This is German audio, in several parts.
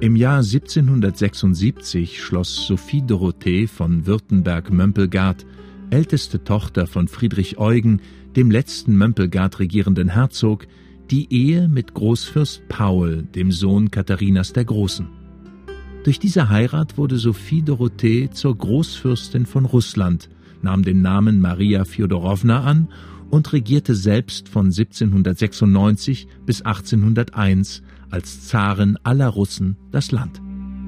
Im Jahr 1776 schloss Sophie Dorothee von Württemberg-Mömpelgard, älteste Tochter von Friedrich Eugen, dem letzten Mömpelgard regierenden Herzog, die Ehe mit Großfürst Paul, dem Sohn Katharinas der Großen. Durch diese Heirat wurde Sophie Dorothee zur Großfürstin von Russland, nahm den Namen Maria Fjodorowna an und regierte selbst von 1796 bis 1801 als Zarin aller Russen das Land.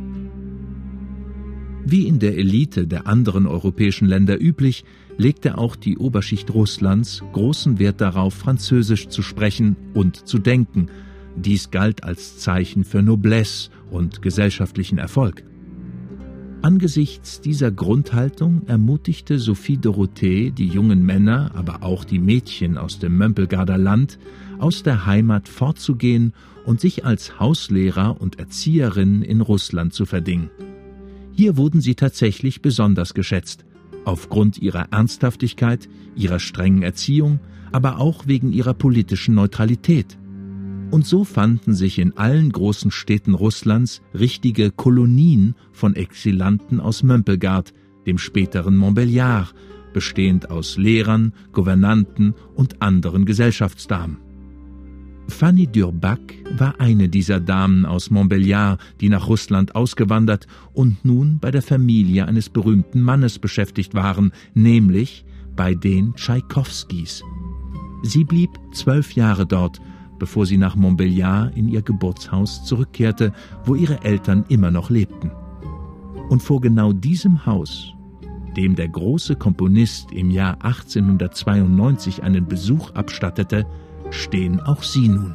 Wie in der Elite der anderen europäischen Länder üblich, legte auch die Oberschicht Russlands großen Wert darauf, Französisch zu sprechen und zu denken. Dies galt als Zeichen für Noblesse und gesellschaftlichen Erfolg. Angesichts dieser Grundhaltung ermutigte Sophie Dorothee die jungen Männer, aber auch die Mädchen aus dem Mömpelgarder Land, aus der Heimat fortzugehen und sich als Hauslehrer und Erzieherin in Russland zu verdingen. Hier wurden sie tatsächlich besonders geschätzt, aufgrund ihrer Ernsthaftigkeit, ihrer strengen Erziehung, aber auch wegen ihrer politischen Neutralität. Und so fanden sich in allen großen Städten Russlands richtige Kolonien von Exilanten aus Mömpelgard, dem späteren Montbéliard, bestehend aus Lehrern, Gouvernanten und anderen Gesellschaftsdamen. Fanny d'Urbac war eine dieser Damen aus Montbéliard, die nach Russland ausgewandert und nun bei der Familie eines berühmten Mannes beschäftigt waren, nämlich bei den Tschaikowskis. Sie blieb 12 Jahre dort, bevor sie nach Montbéliard in ihr Geburtshaus zurückkehrte, wo ihre Eltern immer noch lebten. Und vor genau diesem Haus, dem der große Komponist im Jahr 1892 einen Besuch abstattete, stehen auch sie nun.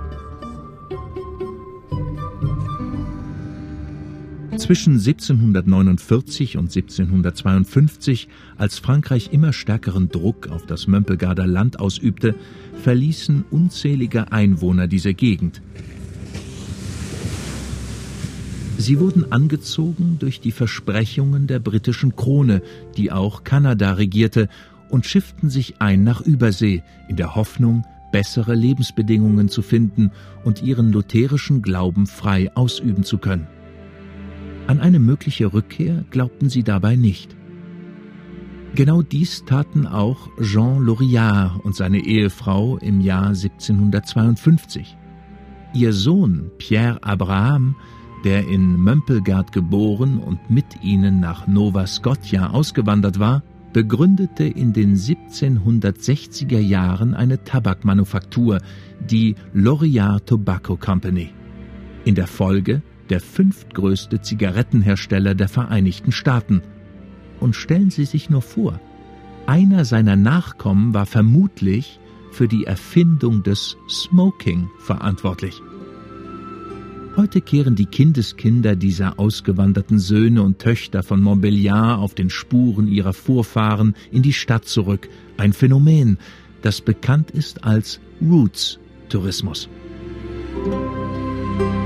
Zwischen 1749 und 1752, als Frankreich immer stärkeren Druck auf das Mömpelgarder Land ausübte, verließen unzählige Einwohner diese Gegend. Sie wurden angezogen durch die Versprechungen der britischen Krone, die auch Kanada regierte, und schifften sich ein nach Übersee, in der Hoffnung, bessere Lebensbedingungen zu finden und ihren lutherischen Glauben frei ausüben zu können. An eine mögliche Rückkehr glaubten sie dabei nicht. Genau dies taten auch Jean Lorillard und seine Ehefrau im Jahr 1752. Ihr Sohn Pierre Abraham, der in Mömpelgard geboren und mit ihnen nach Nova Scotia ausgewandert war, begründete in den 1760er Jahren eine Tabakmanufaktur, die Lorillard Tobacco Company. In der Folge der 5. größte Zigarettenhersteller der Vereinigten Staaten. Und stellen Sie sich nur vor, einer seiner Nachkommen war vermutlich für die Erfindung des Smoking verantwortlich. Heute kehren die Kindeskinder dieser ausgewanderten Söhne und Töchter von Montbéliard auf den Spuren ihrer Vorfahren in die Stadt zurück, ein Phänomen, das bekannt ist als Roots-Tourismus.